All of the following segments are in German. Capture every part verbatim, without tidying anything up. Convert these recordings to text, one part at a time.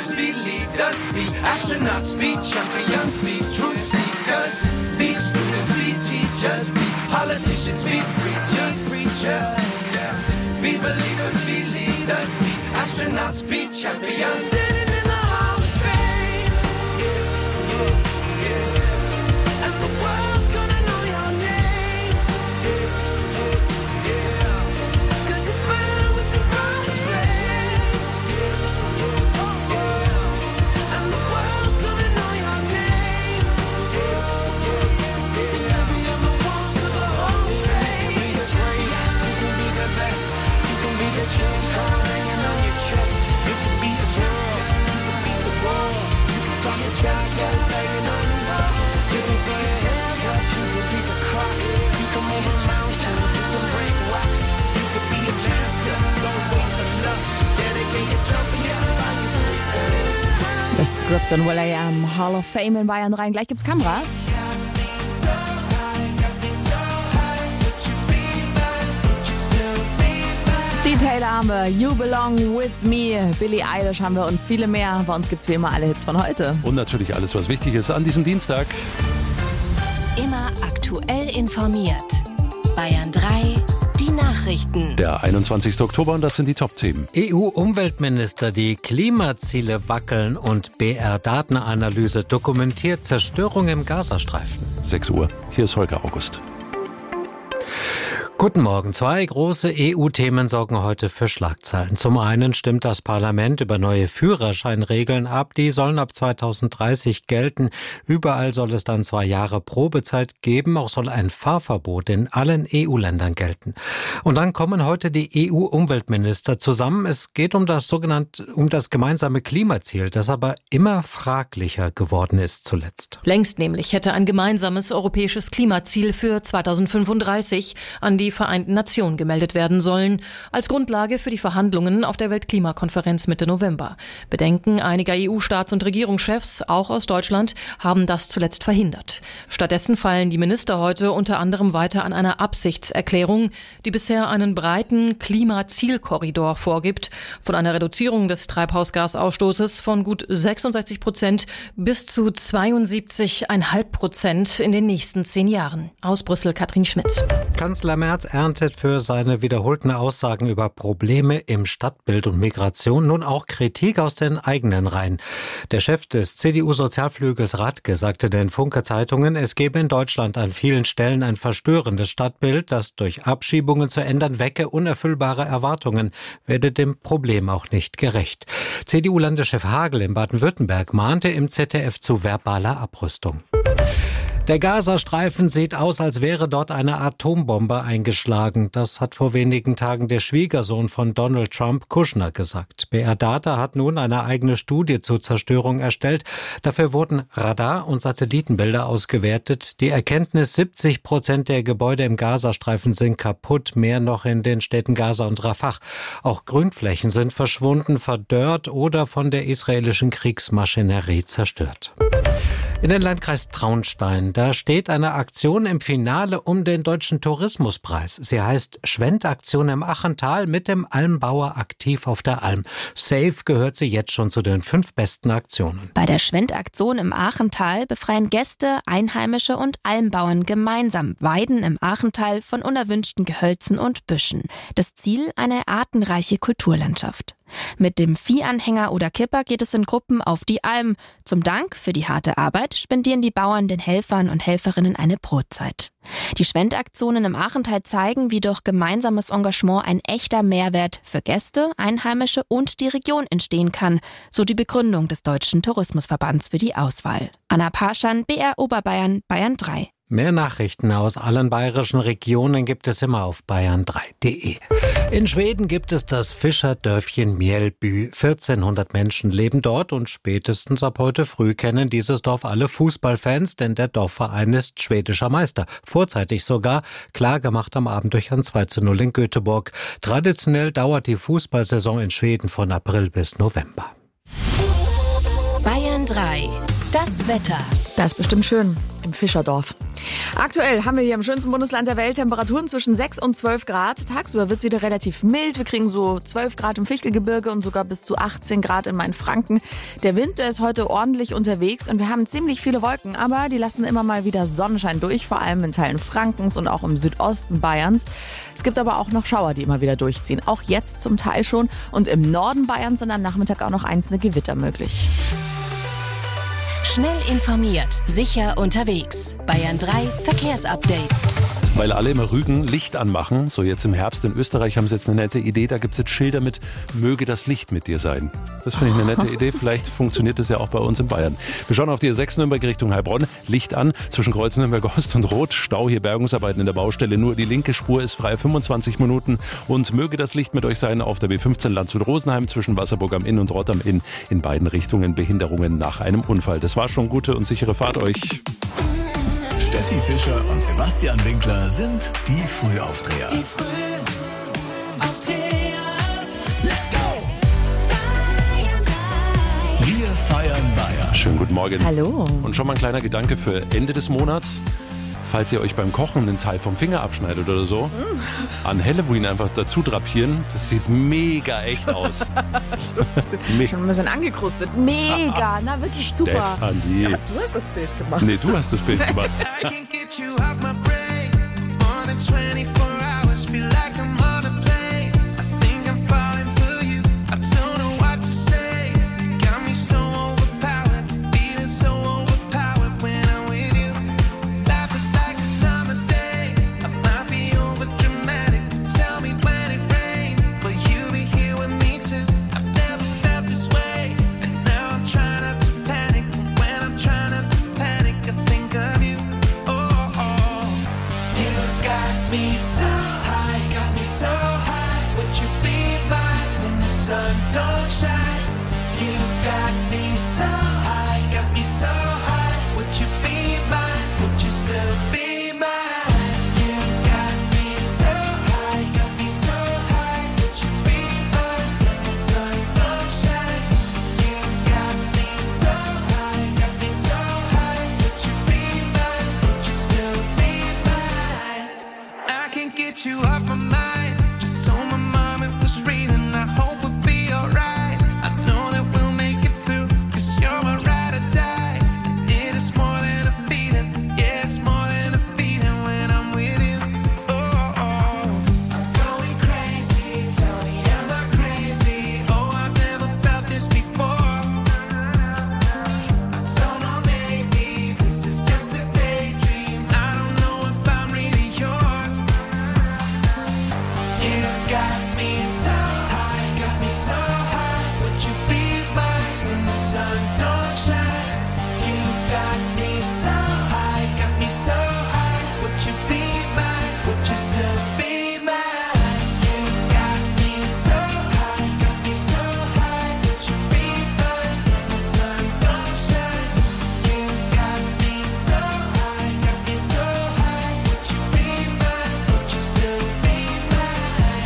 believers, be leaders, be astronauts, be champions, be truth seekers, be students, be teachers, be politicians, be preachers, preachers. Yeah. Be believers, be leaders, be astronauts, be champions. Standing in the Hall of Fame. Yeah, yeah, yeah. And the world's gonna know your name. Yeah, yeah. Cause you burn with the God's flame. Yeah, yeah. And the world's gonna know your name. Yeah, yeah, yeah. You can be on the walls of the Hall of Fame. You can be the greatest, you can be the best. You can be the chain hanging on your chest. You can be the girl, you can be the world. You can be a jacket hanging on your wall. You can throw your hands up, you can be the clock. You can move a mountain, you can break rocks. You can be a master, don't wait for luck. Dedicate your job and your life, you feel standing in the ground. The Script und Will I Am Hall of Fame in Bayern rein. Gleich gibt's Kamerad. Die Taylor haben wir, You Belong With Me, Billie Eilish haben wir und viele mehr. Bei uns gibt's wie immer alle Hits von heute. Und natürlich alles, was wichtig ist an diesem Dienstag. Immer aktuell informiert. Bayern drei, die Nachrichten. Der einundzwanzigster Oktober und das sind die Top-Themen. E U-Umweltminister, die Klimaziele wackeln und B R-Datenanalyse dokumentiert Zerstörung im Gazastreifen. sechs Uhr, hier ist Holger August. Guten Morgen. Zwei große E U-Themen sorgen heute für Schlagzeilen. Zum einen stimmt das Parlament über neue Führerscheinregeln ab. Die sollen ab zweitausenddreißig gelten. Überall soll es dann zwei Jahre Probezeit geben. Auch soll ein Fahrverbot in allen E U-Ländern gelten. Und dann kommen heute die E U-Umweltminister zusammen. Es geht um das sogenannte, um das gemeinsame Klimaziel, das aber immer fraglicher geworden ist zuletzt. Längst nämlich hätte ein gemeinsames europäisches Klimaziel für zweitausendfünfunddreißig an die Vereinten Nationen gemeldet werden sollen, als Grundlage für die Verhandlungen auf der Weltklimakonferenz Mitte November. Bedenken einiger E U-Staats- und Regierungschefs, auch aus Deutschland, haben das zuletzt verhindert. Stattdessen feilen die Minister heute unter anderem weiter an einer Absichtserklärung, die bisher einen breiten Klimazielkorridor vorgibt, von einer Reduzierung des Treibhausgasausstoßes von gut sechsundsechzig Prozent bis zu zweiundsiebzig Komma fünf Prozent in den nächsten zehn Jahren. Aus Brüssel Katrin Schmidt. Kanzler Merz erntet für seine wiederholten Aussagen über Probleme im Stadtbild und Migration nun auch Kritik aus den eigenen Reihen. Der Chef des C D U-Sozialflügels Radke sagte den Funke-Zeitungen, es gebe in Deutschland an vielen Stellen ein verstörendes Stadtbild, das durch Abschiebungen zu ändern wecke unerfüllbare Erwartungen, werde dem Problem auch nicht gerecht. C D U-Landeschef Hagel in Baden-Württemberg mahnte im Z D F zu verbaler Abrüstung. Der Gazastreifen sieht aus, als wäre dort eine Atombombe eingeschlagen. Das hat vor wenigen Tagen der Schwiegersohn von Donald Trump, Kushner, gesagt. B R-Data hat nun eine eigene Studie zur Zerstörung erstellt. Dafür wurden Radar- und Satellitenbilder ausgewertet. Die Erkenntnis, siebzig Prozent der Gebäude im Gazastreifen sind kaputt, mehr noch in den Städten Gaza und Rafah. Auch Grünflächen sind verschwunden, verdörrt oder von der israelischen Kriegsmaschinerie zerstört. In den Landkreis Traunstein, da steht eine Aktion im Finale um den Deutschen Tourismuspreis. Sie heißt Schwendaktion im Achental mit dem Almbauer aktiv auf der Alm. Safe gehört sie jetzt schon zu den fünf besten Aktionen. Bei der Schwendaktion im Achental befreien Gäste, Einheimische und Almbauern gemeinsam Weiden im Achental von unerwünschten Gehölzen und Büschen. Das Ziel, eine artenreiche Kulturlandschaft. Mit dem Viehanhänger oder Kipper geht es in Gruppen auf die Alm. Zum Dank für die harte Arbeit spendieren die Bauern den Helfern und Helferinnen eine Brotzeit. Die Schwendaktionen im Achental zeigen, wie durch gemeinsames Engagement ein echter Mehrwert für Gäste, Einheimische und die Region entstehen kann, so die Begründung des Deutschen Tourismusverbands für die Auswahl. Anna Parschan, B R Oberbayern, Bayern drei. Mehr Nachrichten aus allen bayerischen Regionen gibt es immer auf bayern drei punkt de. In Schweden gibt es das Fischerdörfchen Mjällby. vierzehnhundert Menschen leben dort und spätestens ab heute früh kennen dieses Dorf alle Fußballfans, denn der Dorfverein ist schwedischer Meister. Vorzeitig sogar, klar gemacht am Abend durch ein zwei zu null in Göteborg. Traditionell dauert die Fußballsaison in Schweden von April bis November. Bayern drei. Das Wetter. Das ist bestimmt schön im Fischerdorf. Aktuell haben wir hier im schönsten Bundesland der Welt Temperaturen zwischen sechs und zwölf Grad. Tagsüber wird es wieder relativ mild. Wir kriegen so zwölf Grad im Fichtelgebirge und sogar bis zu achtzehn Grad in Mainfranken. Der Wind, der ist heute ordentlich unterwegs und wir haben ziemlich viele Wolken, aber die lassen immer mal wieder Sonnenschein durch, vor allem in Teilen Frankens und auch im Südosten Bayerns. Es gibt aber auch noch Schauer, die immer wieder durchziehen. Auch jetzt zum Teil schon. Und im Norden Bayerns sind am Nachmittag auch noch einzelne Gewitter möglich. Schnell informiert, sicher unterwegs. Bayern drei Verkehrsupdate. Weil alle immer Rügen Licht anmachen, so jetzt im Herbst in Österreich haben sie jetzt eine nette Idee, da gibt es jetzt Schilder mit "Möge das Licht mit dir sein". Das finde ich eine nette Idee, vielleicht funktioniert das ja auch bei uns in Bayern. Wir schauen auf die A sechs Nürnberg Richtung Heilbronn, Licht an, zwischen Kreuz Nürnberg Ost und Rot, Stau, hier Bergungsarbeiten in der Baustelle, nur die linke Spur ist frei, fünfundzwanzig Minuten und möge das Licht mit euch sein auf der B fünfzehn Landshut-Rosenheim zwischen Wasserburg am Inn und Rott am Inn, in beiden Richtungen Behinderungen nach einem Unfall. Das war schon gute und sichere Fahrt euch. Steffi Fischer und Sebastian Winkler sind die Frühaufdreher. Die Frühaufdreher. Let's go! Wir feiern Bayern. Schönen guten Morgen. Hallo. Und schon mal ein kleiner Gedanke für Ende des Monats. Falls ihr euch beim Kochen einen Teil vom Finger abschneidet oder so, mm. an Halloween einfach dazu drapieren. Das sieht mega echt aus. Schon ein bisschen angekrustet. Mega, na wirklich super. Stefanie. Ja, du hast das Bild gemacht. Nee, du hast das Bild gemacht. I can't get you off my brain for more than twenty-four hours. Feel like I'm on a plane. I think I'm falling for you. I don't know what to say. Got me so overpowered, feeling so overpowered when I'm with you. Life is like a summer day. I might be over dramatic. Tell me when it rains, but you be here with me too. I've never felt this way, and now I'm trying not to panic. And when I'm trying not to panic, I think of you. Oh, oh. You got me so high, got me so high. Would you be mine when the sun don't shine? You got me so high, got me so high. Would you be mine? Would you still be mine? You got me so high, got me so high. Would you be mine when the sun don't shine? You got me so high, got me so high. Would you be mine? Would you still be mine? I can't get you off my mind. Just so my mom it was reading. I hope we'll be alright. I know that we'll make it through. Cause you're my ride or die. And it is more than a feeling. Yeah, it's more than a feeling when I'm with you. Oh, oh. I'm going crazy. Tell me, am I crazy? Oh, I've never felt this before. I don't know, maybe this is just a daydream. I don't know if I'm really yours. You got me so high, got me so high. Would you be mine when the sun don't shine? You got me so high, got me so high. Would you be mine? Would you still be mine? You got me so high, got me so high. Would you be mine when the sun don't shine? You got me so high, got me so high. Would you be mine? Would you still be mine?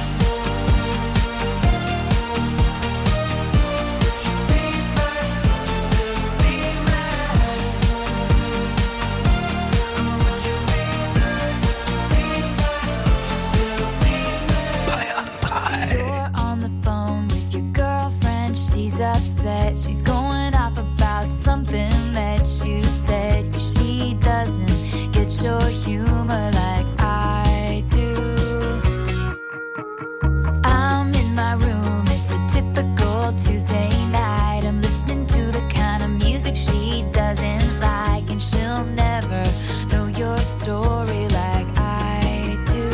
Bayern drei. You're on the phone with your girlfriend. She's upset. She's going off about something that you said. 'Cause she doesn't get your humor like I do. I'm in my room. It's a typical Tuesday night. I'm listening to the kind of music she doesn't like. And she'll never know your story like I do.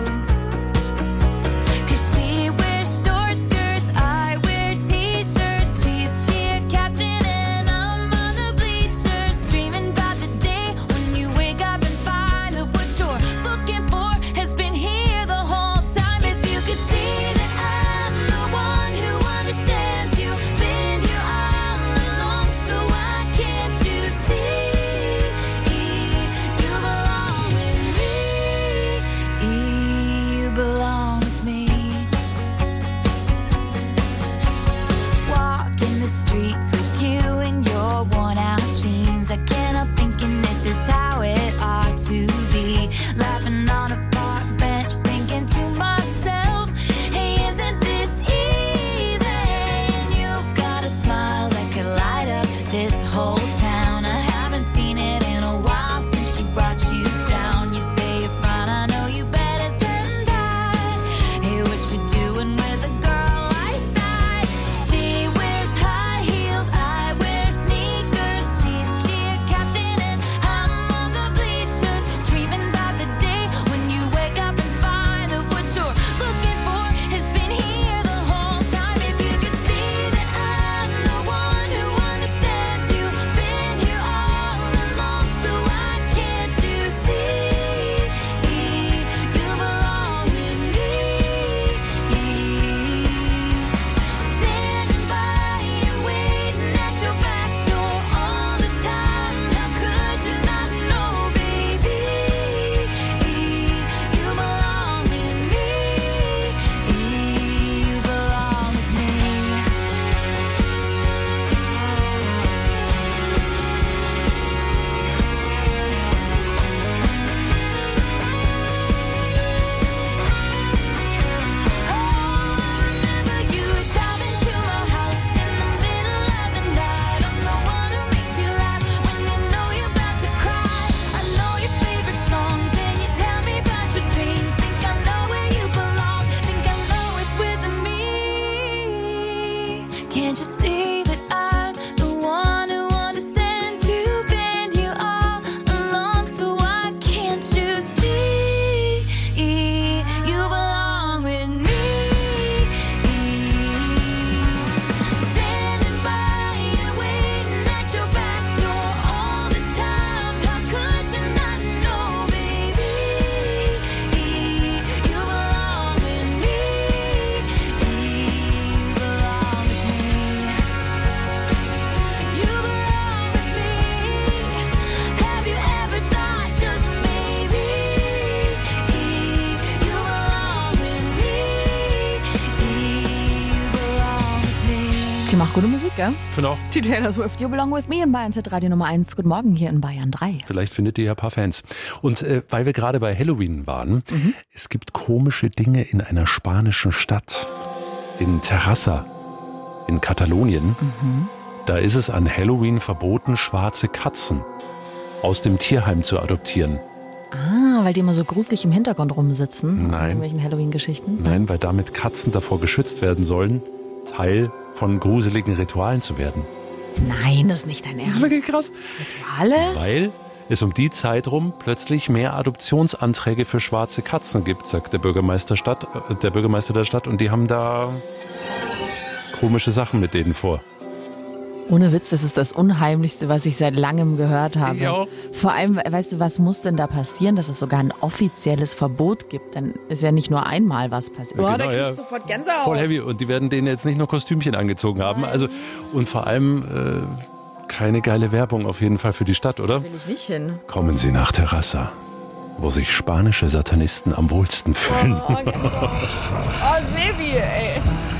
'Cause she wears short skirts, I wear t-shirts. She's cheer captain and I'm on the bleachers, dreaming about the day when you wake up and find Die macht gute Musik, gell? Genau. Die Taylor Swift, You Belong With Me in Bayern Z Radio Nummer eins. Guten Morgen hier in Bayern drei. Vielleicht findet ihr ja ein paar Fans. Und äh, weil wir gerade bei Halloween waren, mhm. es gibt komische Dinge in einer spanischen Stadt. In Terrassa, in Katalonien. Mhm. Da ist es an Halloween verboten, schwarze Katzen aus dem Tierheim zu adoptieren. Ah, weil die immer so gruselig im Hintergrund rumsitzen? Nein. In irgendwelchen Halloween-Geschichten? Nein, weil damit Katzen davor geschützt werden sollen, Teil von gruseligen Ritualen zu werden. Nein, das ist nicht dein Ernst. Das ist wirklich krass. Rituale? Weil es um die Zeit rum plötzlich mehr Adoptionsanträge für schwarze Katzen gibt, sagt der Bürgermeister, Stadt, äh, der Bürgermeister der Stadt. Und die haben da komische Sachen mit denen vor. Ohne Witz, das ist das Unheimlichste, was ich seit langem gehört habe. Ich auch. Vor allem, weißt du, was muss denn da passieren, dass es sogar ein offizielles Verbot gibt? Dann ist ja nicht nur einmal was passiert. Ja, Boah, genau, da kriegst ja. du sofort Gänsehaut. Voll heavy. Und die werden denen jetzt nicht nur Kostümchen angezogen haben. Nein. Also, und vor allem äh, keine geile Werbung auf jeden Fall für die Stadt, oder? Will ich nicht hin. Kommen Sie nach Terrassa, wo sich spanische Satanisten am wohlsten fühlen. Oh, oh, oh Sebi, ey.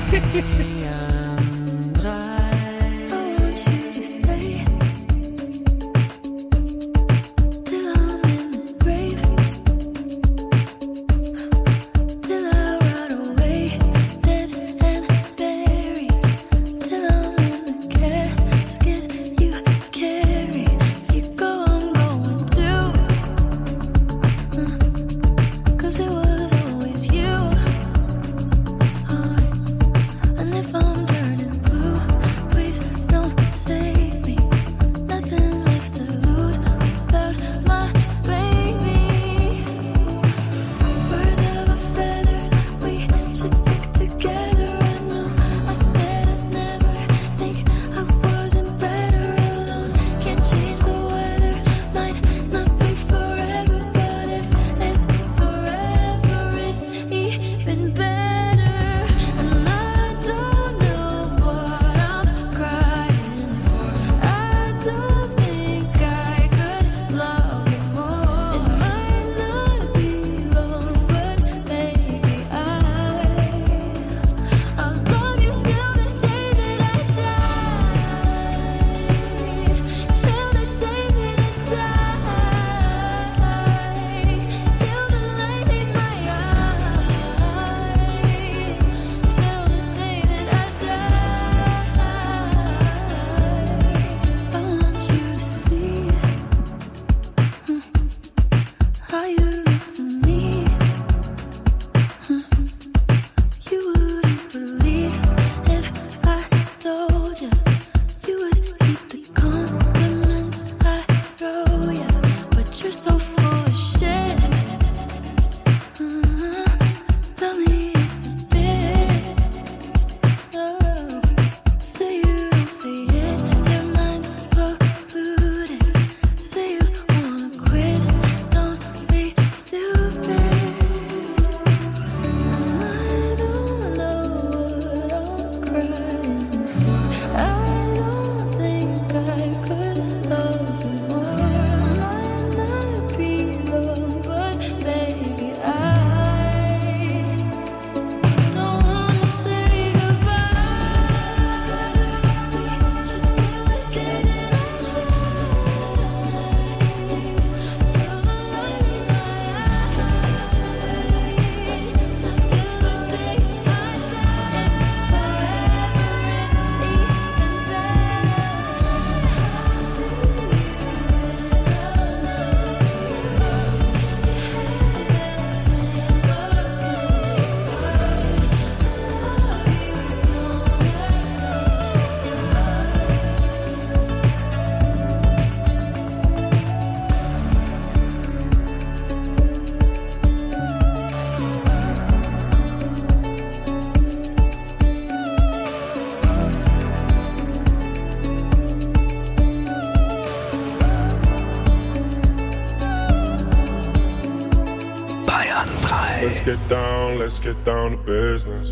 Let's get down, let's get down to business.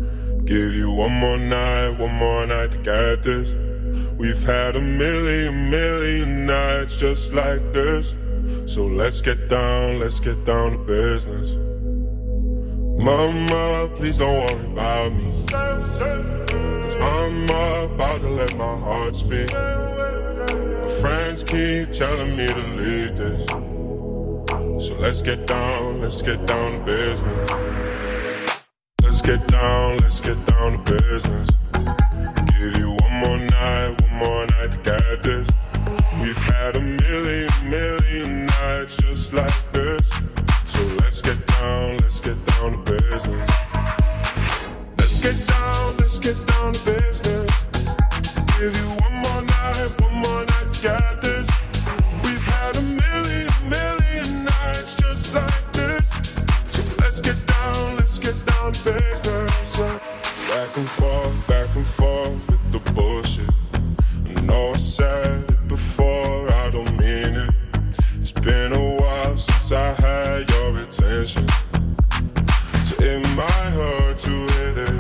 Give you one more night, one more night to get this. We've had a million, million nights just like this. So let's get down, let's get down to business. Mama, please don't worry about me. I'm about to let my heart speak. My friends keep telling me to lead this. So let's get down, let's get down to business. Let's get down, let's get down to business. Give you one more night, one more night to get this. We've had a million, million nights just like this. So let's get down, let's get down to business. Let's get down, let's get down to business. Give you one more night, one more night to get this. We've had a million, million nights just like this. So let's get down, let's get down to business. Back and forth, back and forth with the bullshit. I know I said it before, I don't mean it. It's been a while since I had your attention. So it might hurt to hit it.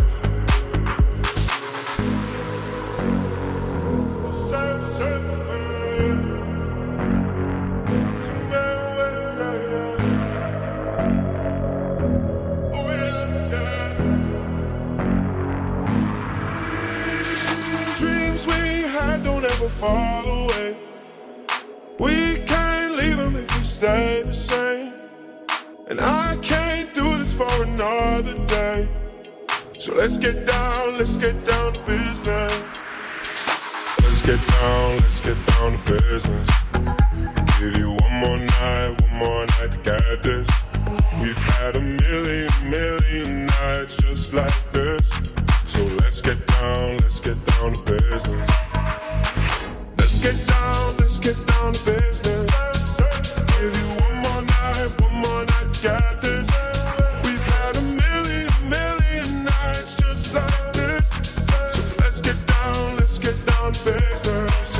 Don't ever fall away. We can't leave them if we stay the same. And I can't do this for another day. So let's get down, let's get down to business. Let's get down, let's get down to business. Give you one more night, one more night to get this. We've had a million, million nights just like this. So let's get down, let's get down to business. Let's get down, let's get down to business. Give you one more night, one more night to get this. We've had a million, million nights just like this. So let's get down, let's get down to business.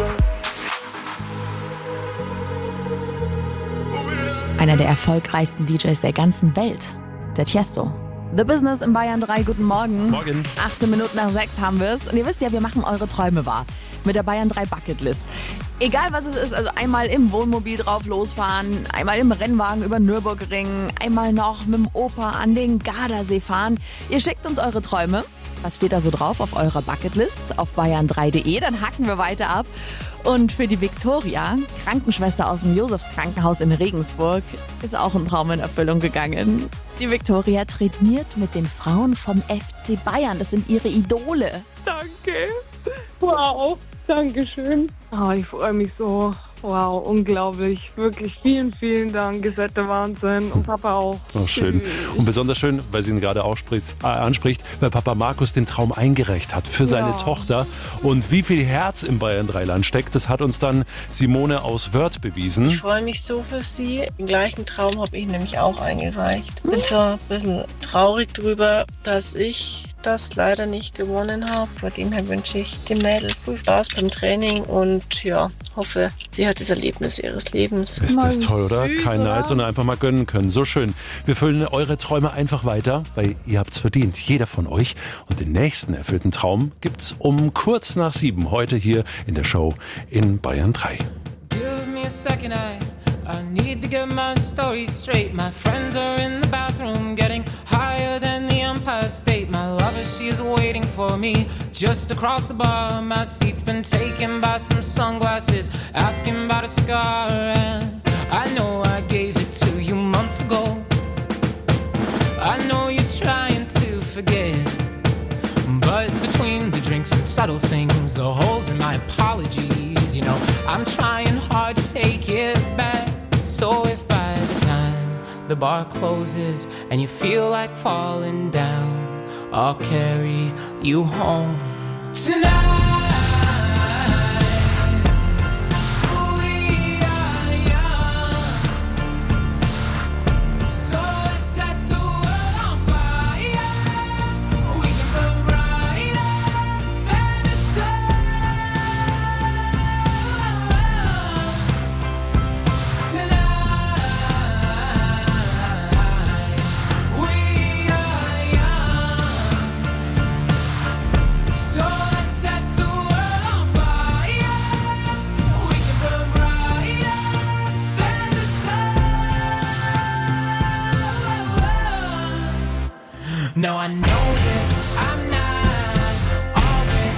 Einer der erfolgreichsten D Js der ganzen Welt, der Tiesto. The Business in Bayern drei, guten Morgen. Morgen. achtzehn Minuten nach sechs haben wir es. Und ihr wisst ja, wir machen eure Träume wahr. Mit der Bayern drei Bucketlist. Egal was es ist, also einmal im Wohnmobil drauf losfahren, einmal im Rennwagen über Nürburgring, einmal noch mit dem Opa an den Gardasee fahren. Ihr schickt uns eure Träume. Was steht da so drauf auf eurer Bucketlist auf bayern drei punkt de? Dann hacken wir weiter ab. Und für die Viktoria, Krankenschwester aus dem Josefs Krankenhaus in Regensburg, ist auch ein Traum in Erfüllung gegangen. Die Viktoria trainiert mit den Frauen vom F C Bayern. Das sind ihre Idole. Danke. Wow, danke schön. Oh, ich freue mich so. Wow, unglaublich. Wirklich vielen, vielen Dank. Ihr seid der Wahnsinn. Und Papa auch. Oh, schön. Und besonders schön, weil sie ihn gerade auch spricht, äh, anspricht, weil Papa Markus den Traum eingereicht hat für seine Ja. Tochter. Und wie viel Herz im Bayern drei Land steckt, das hat uns dann Simone aus Wörth bewiesen. Ich freue mich so für sie. Den gleichen Traum habe ich nämlich auch eingereicht. Bin zwar ein bisschen traurig drüber, dass ich das leider nicht gewonnen habe. Von dem her wünsche ich dem Mädel viel Spaß beim Training und ja, hoffe, sie hat das Erlebnis ihres Lebens. Ist das toll, oder? süß, Kein oder? Neid, sondern einfach mal gönnen können. So schön. Wir füllen eure Träume einfach weiter, weil ihr habt's verdient. Jeder von euch. Und den nächsten erfüllten Traum gibt's um kurz nach sieben heute hier in der Show in Bayern drei. Give me a second, I, I need to get my story straight. My friends are in the bathroom getting higher than the Empire State. My lover, she is waiting for me just across the bar. My seat's been taken by some sunglasses, asking about a scar. And I know I gave it to you months ago. I know you're trying to forget, but between the drinks and subtle things, the holes in my apologies, you know, I'm trying hard to take it back. So if by the time the bar closes and you feel like falling down, I'll carry you home tonight. Now I know that I'm not all that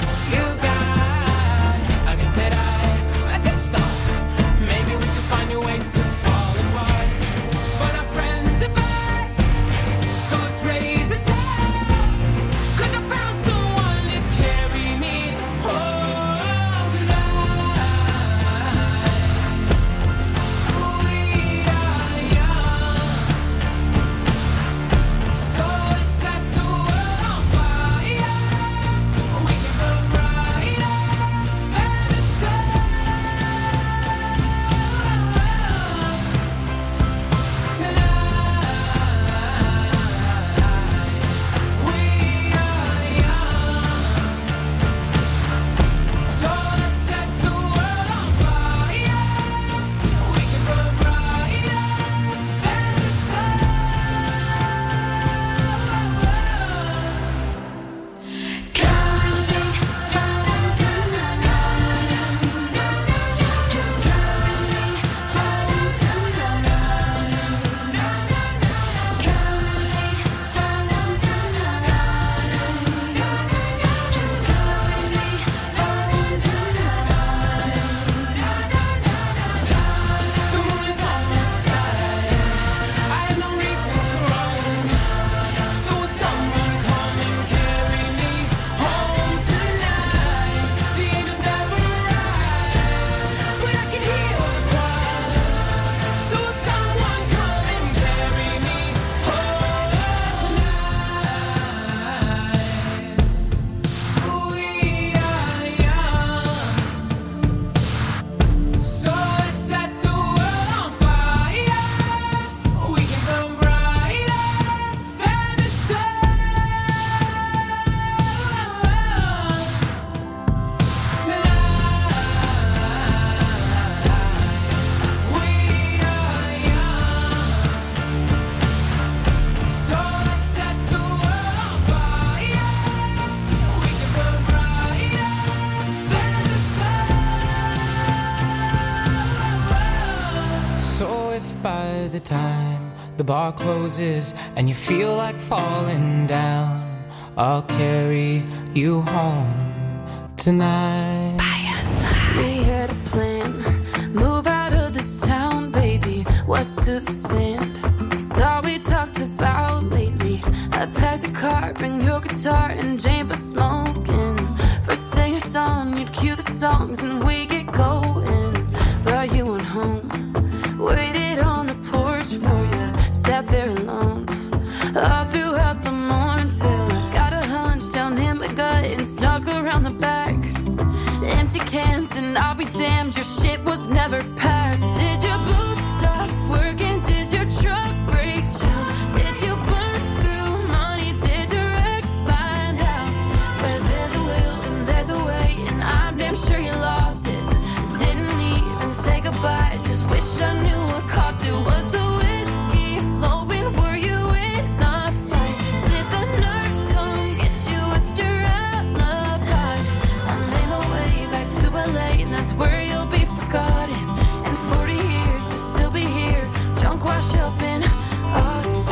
by the time the bar closes and you feel like falling down, I'll carry you home tonight. We had a plan, move out of this town, baby, west to the sand. It's all we talked about lately. I packed a car, bring your guitar and Jane for smoking. First thing at dawn, you'd cue the songs and we get going. But you went home, waited on the porch for you, sat there alone all throughout the morning till I got a hunch down in my gut and snuck around the back. Empty cans and I'll be damned, your shit was never packed. Did your boots stop working? Did your truck break down? Did you burn through money? Did your ex find out? Where there's a will and there's a way, and I'm damn sure you lost it. Didn't even say goodbye, just wish I knew what cost it. Was the whiskey flowing? Were you in a fight? Did the nerves come get you? What's your alibi? I made my way back to L A, and that's where you'll be forgotten. In forty years, you'll still be here, drunk, washed up in Austin.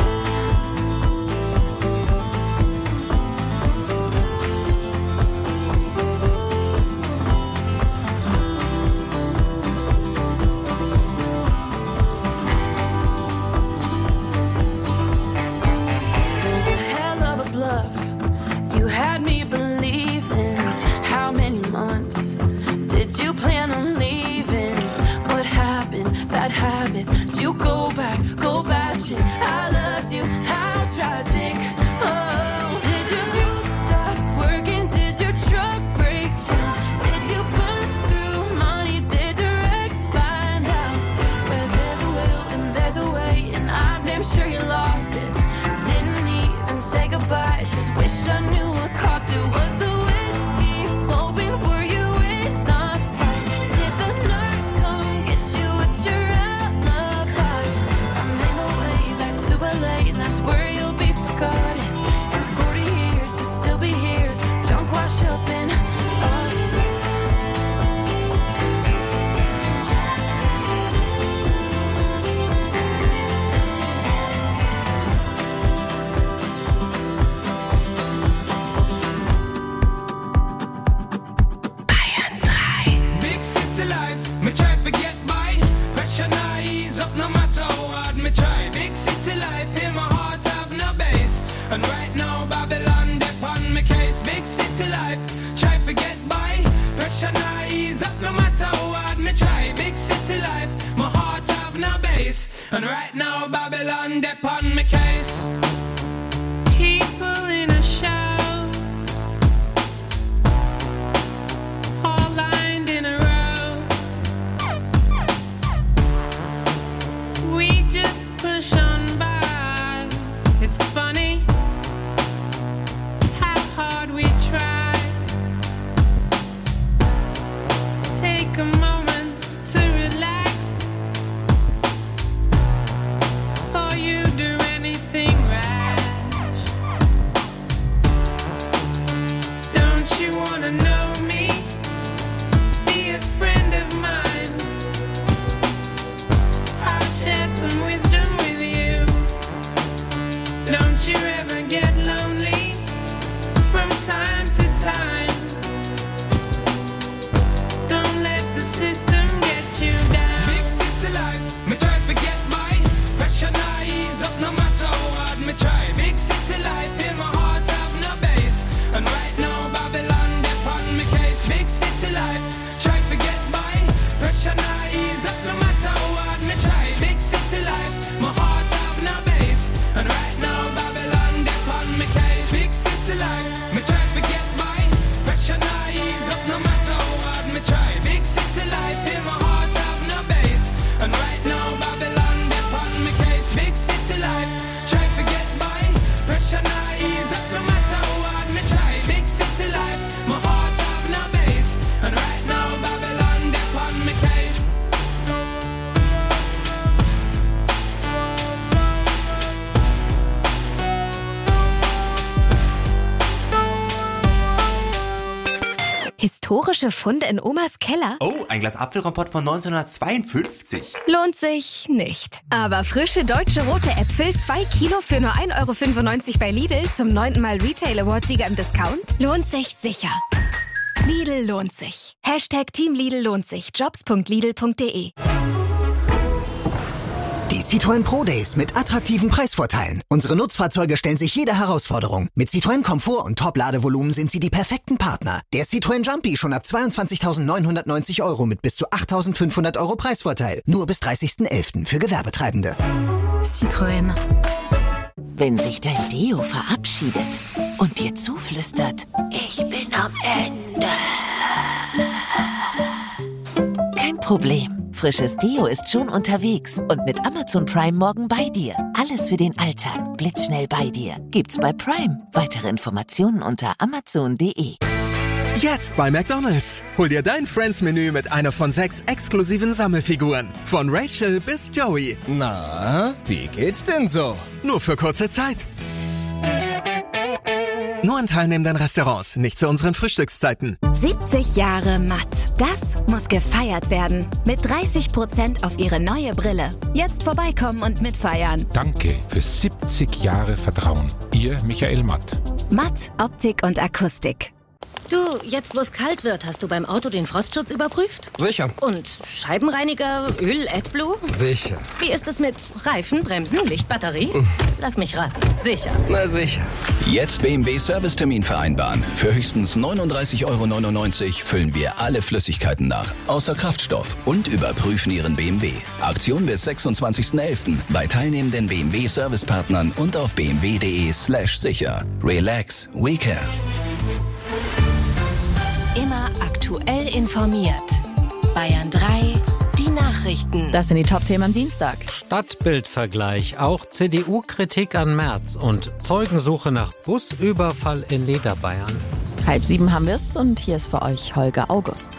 Hell of a bluff, you had me believing. How many months did you plan on leaving? What happened? Bad habits. Did you go back, go bashing? I loved you, how tragic. Oh, did your boots stop working? Did your truck break down? Did you burn through money? Did your ex find out? Where there's a will and there's a way, and I'm damn sure you lost it. Didn't even say goodbye, just wish I knew what cost it. Was the whiskey flowing? Were you in a fight? Did the nerves come get you? It's your alibi. I made my way back to L A, and that's where you'll be forgotten. In forty years, you'll still be here, drunk, washed up in Austin. Big city life, me try to get by. Pressure not ease up no matter how hard me try. Big city life, in my heart have no base. And right now Babylon dip on me case. Big city life, try to get by. Pressure not ease up no matter how hard me try. Big city life, my heart have no base. And right now Babylon dip on me case. People in a show, all lined in a row. We just push on by. It's funny how hard we try. Take a moment to relax before you do anything rash. Historische Funde in Omas Keller? Oh, ein Glas Apfelkompott von neunzehnhundertzweiundfünfzig. Lohnt sich nicht. Aber frische deutsche rote Äpfel, zwei Kilo für nur ein Euro fünfundneunzig bei Lidl zum neunten Mal Retail Award-Sieger im Discount? Lohnt sich sicher. Lidl lohnt sich. Hashtag Team Lidl lohnt sich. jobs punkt lidl punkt de. Die Citroën Pro Days mit attraktiven Preisvorteilen. Unsere Nutzfahrzeuge stellen sich jeder Herausforderung. Mit Citroën Komfort und Top-Ladevolumen sind sie die perfekten Partner. Der Citroën Jumpy schon ab zweiundzwanzigtausendneunhundertneunzig Euro mit bis zu achttausendfünfhundert Euro Preisvorteil. Nur bis dreißigsten elften für Gewerbetreibende. Citroën. Wenn sich dein Deo verabschiedet und dir zuflüstert, ich bin am Ende. Kein Problem. Frisches Deo ist schon unterwegs und mit Amazon Prime morgen bei dir. Alles für den Alltag, blitzschnell bei dir. Gibt's bei Prime. Weitere Informationen unter amazon punkt de. Jetzt bei McDonald's. Hol dir dein Friends-Menü mit einer von sechs exklusiven Sammelfiguren. Von Rachel bis Joey. Na, wie geht's denn so? Nur für kurze Zeit. Nur in teilnehmenden Restaurants, nicht zu unseren Frühstückszeiten. siebzig Jahre Matt. Das muss gefeiert werden. Mit dreißig Prozent auf Ihre neue Brille. Jetzt vorbeikommen und mitfeiern. Danke für siebzig Jahre Vertrauen. Ihr Michael Matt. Matt, Optik und Akustik. Du, jetzt wo es kalt wird, hast du beim Auto den Frostschutz überprüft? Sicher. Und Scheibenreiniger, Öl, AdBlue? Sicher. Wie ist es mit Reifen, Bremsen, Licht, Batterie? Lass mich raten. Sicher. Na sicher. Jetzt B M W-Servicetermin vereinbaren. Für höchstens neununddreißig Euro neunundneunzig füllen wir alle Flüssigkeiten nach, außer Kraftstoff, und überprüfen Ihren B M W. Aktion bis sechsundzwanzigsten elften bei teilnehmenden B M W-Servicepartnern und auf b m w punkt de slash sicher. Relax, we care. Immer aktuell informiert. Bayern drei, die Nachrichten. Das sind die Top-Themen am Dienstag. Stadtbildvergleich, auch C D U-Kritik an Merz und Zeugensuche nach Busüberfall in Niederbayern. Halb sieben haben wir es und hier ist für euch Holger August.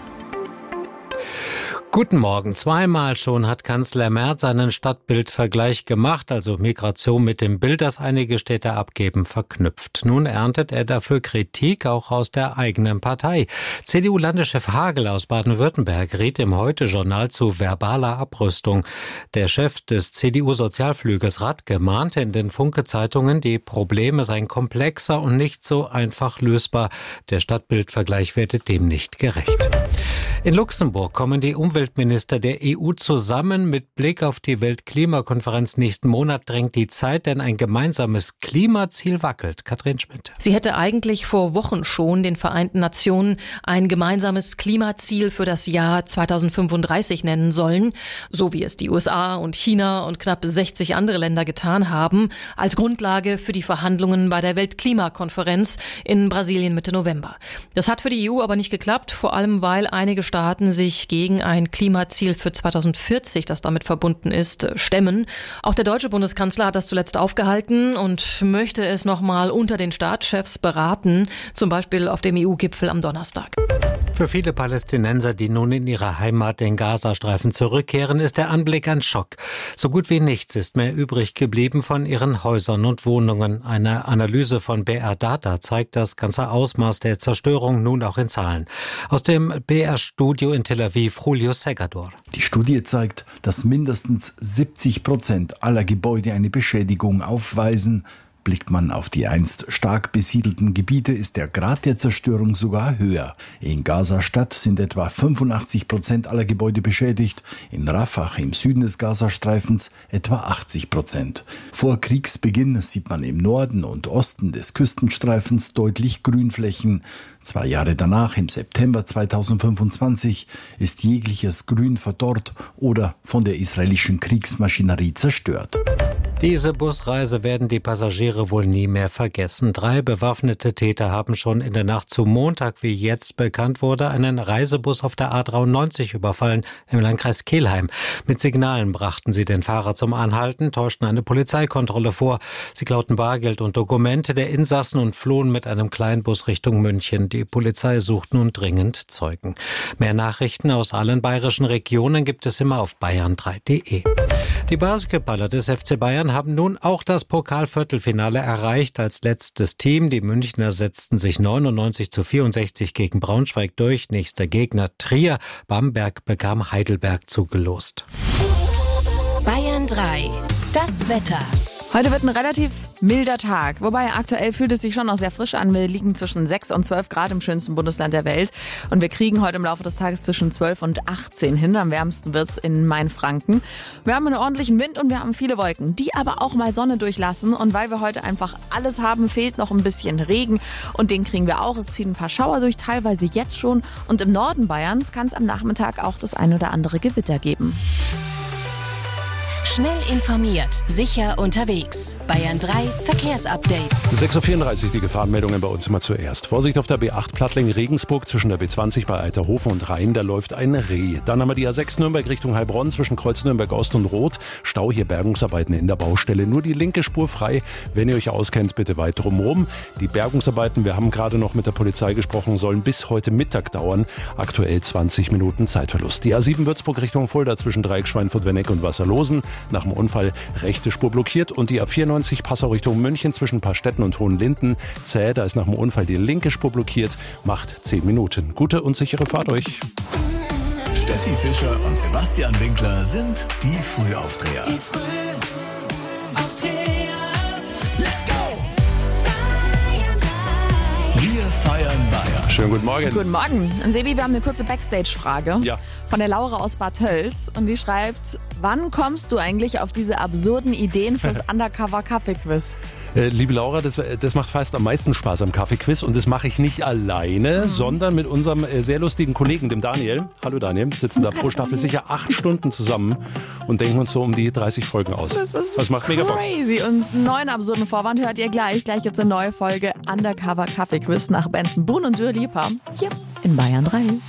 Guten Morgen. Zweimal schon hat Kanzler Merz einen Stadtbildvergleich gemacht, also Migration mit dem Bild, das einige Städte abgeben, verknüpft. Nun erntet er dafür Kritik auch aus der eigenen Partei. C D U-Landeschef Hagel aus Baden-Württemberg riet im Heute-Journal zu verbaler Abrüstung. Der Chef des C D U-Sozialflügels Radke mahnte in den Funke-Zeitungen, die Probleme seien komplexer und nicht so einfach lösbar. Der Stadtbildvergleich werde dem nicht gerecht. In Luxemburg kommen die Umweltminister der E U zusammen. Mit Blick auf die Weltklimakonferenz nächsten Monat drängt die Zeit, denn ein gemeinsames Klimaziel wackelt. Katrin Schmidt. Sie hätte eigentlich vor Wochen schon den Vereinten Nationen ein gemeinsames Klimaziel für das Jahr zweitausendfünfunddreißig nennen sollen, so wie es die U S A und China und knapp sechzig andere Länder getan haben, als Grundlage für die Verhandlungen bei der Weltklimakonferenz in Brasilien Mitte November. Das hat für die E U aber nicht geklappt, vor allem weil einige Staaten sich gegen ein Klimaziel für zweitausendvierzig, das damit verbunden ist, stemmen. Auch der deutsche Bundeskanzler hat das zuletzt aufgehalten und möchte es nochmal unter den Staatschefs beraten, zum Beispiel auf dem E U-Gipfel am Donnerstag. Für viele Palästinenser, die nun in ihre Heimat, den Gazastreifen, zurückkehren, ist der Anblick ein Schock. So gut wie nichts ist mehr übrig geblieben von ihren Häusern und Wohnungen. Eine Analyse von B R Data zeigt das ganze Ausmaß der Zerstörung nun auch in Zahlen. Aus dem B R-Studio in Tel Aviv, Julio Segador. Die Studie zeigt, dass mindestens siebzig Prozent aller Gebäude eine Beschädigung aufweisen. Blickt man auf die einst stark besiedelten Gebiete, ist der Grad der Zerstörung sogar höher. In Gaza-Stadt sind etwa fünfundachtzig Prozent aller Gebäude beschädigt, in Rafah im Süden des Gazastreifens etwa achtzig Prozent. Vor Kriegsbeginn sieht man im Norden und Osten des Küstenstreifens deutlich Grünflächen. Zwei Jahre danach, im September zweitausendfünfundzwanzig, ist jegliches Grün verdorrt oder von der israelischen Kriegsmaschinerie zerstört. Diese Busreise werden die Passagiere wohl nie mehr vergessen. Drei bewaffnete Täter haben schon in der Nacht zu Montag, wie jetzt bekannt wurde, einen Reisebus auf der A dreiundneunzig überfallen im Landkreis Kelheim. Mit Signalen brachten sie den Fahrer zum Anhalten, täuschten eine Polizeikontrolle vor. Sie klauten Bargeld und Dokumente der Insassen und flohen mit einem Kleinbus Richtung München. Die Polizei sucht nun dringend Zeugen. Mehr Nachrichten aus allen bayerischen Regionen gibt es immer auf bayern drei punkt de. Die Basketballer des F C Bayern haben nun auch das Pokalviertelfinale erreicht als letztes Team. Die Münchner setzten sich neunundneunzig zu vierundsechzig gegen Braunschweig durch. Nächster Gegner Trier. Bamberg bekam Heidelberg zugelost. Bayern drei. Das Wetter. Heute wird ein relativ milder Tag, wobei aktuell fühlt es sich schon noch sehr frisch an. Wir liegen zwischen sechs und zwölf Grad im schönsten Bundesland der Welt und wir kriegen heute im Laufe des Tages zwischen zwölf und achtzehn hin. Am wärmsten wird's in Mainfranken. Wir haben einen ordentlichen Wind und wir haben viele Wolken, die aber auch mal Sonne durchlassen. Und weil wir heute einfach alles haben, fehlt noch ein bisschen Regen und den kriegen wir auch. Es ziehen ein paar Schauer durch, teilweise jetzt schon. Und im Norden Bayerns kann es am Nachmittag auch das ein oder andere Gewitter geben. Schnell informiert, sicher unterwegs. Bayern drei Verkehrsupdate. sechs Uhr vierunddreißig die Gefahrenmeldungen bei uns immer zuerst. Vorsicht auf der B acht Plattling-Regensburg zwischen der B zwanzig bei Eiterhofen und Rhein, da läuft ein Reh. Dann haben wir die A sechs Nürnberg Richtung Heilbronn zwischen Kreuz Nürnberg Ost und Rot. Stau, hier Bergungsarbeiten in der Baustelle. Nur die linke Spur frei. Wenn ihr euch auskennt, bitte weit drumherum. Die Bergungsarbeiten, wir haben gerade noch mit der Polizei gesprochen, sollen bis heute Mittag dauern. Aktuell zwanzig Minuten Zeitverlust. Die A sieben Würzburg Richtung Fulda zwischen Dreieck Schweinfurt-Wenneck und Wasserlosen. Nach dem Unfall rechte Spur blockiert und die A vierundneunzig Passau Richtung München zwischen Paarstetten und Hohenlinden. Zäh, da ist nach dem Unfall die linke Spur blockiert, macht zehn Minuten. Gute und sichere Fahrt euch. Steffi Fischer und Sebastian Winkler sind die Frühaufdreher. Die Frühaufdreher. Let's go! Wir feiern Bayern. Schönen guten Morgen. Guten Morgen. Sebi, wir haben eine kurze Backstage-Frage ja. von der Laura aus Bad Tölz und die schreibt, wann kommst du eigentlich auf diese absurden Ideen fürs Undercover-Kaffee-Quiz? Äh, liebe Laura, das, das macht fast am meisten Spaß am Kaffeequiz und das mache ich nicht alleine, mhm. sondern mit unserem äh, sehr lustigen Kollegen, dem Daniel. Hallo Daniel, sitzen da pro Staffel sicher acht Stunden zusammen und denken uns so um die dreißig Folgen aus. Das ist das macht mega Bock. Crazy und einen neuen absurden Vorwand hört ihr gleich. Gleich gibt's eine neue Folge Undercover Kaffeequiz nach Benson Boone und Dua Lipa hier in Bayern drei.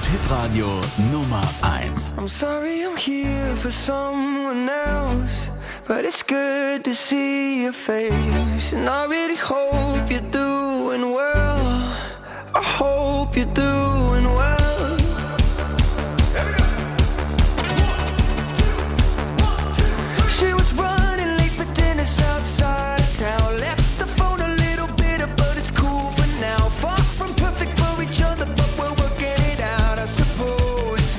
Deutschlands Hitradio Nummer eins. I'm sorry I'm here for someone else, but it's good to see your face. And I really hope you're doing well. I hope you're doing well. She was running late for dinner outside of town. Left the phone a little bitter, but it's cool for now. Far from perfect for each other, but we're working it out, I suppose.